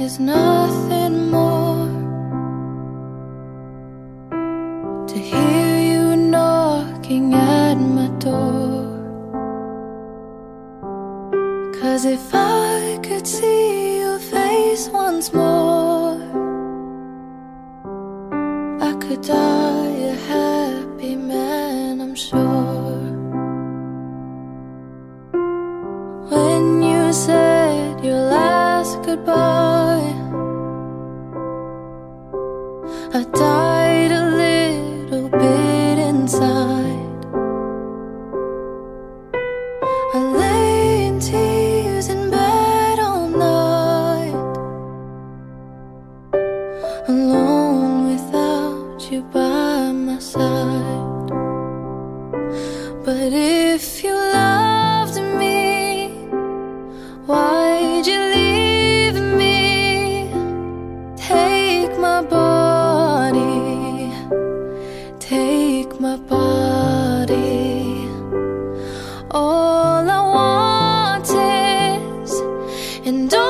is nothing more to hear you knocking at my door. 'Cause if I could see your face once more, I could die a happy man, I'm sure. When you said your last goodbye, I died a little bit inside. I lay in tears in bed all night, alone without you by my side. But if you loved me, why'd you leave me? Take my body, take my body. All I want is, and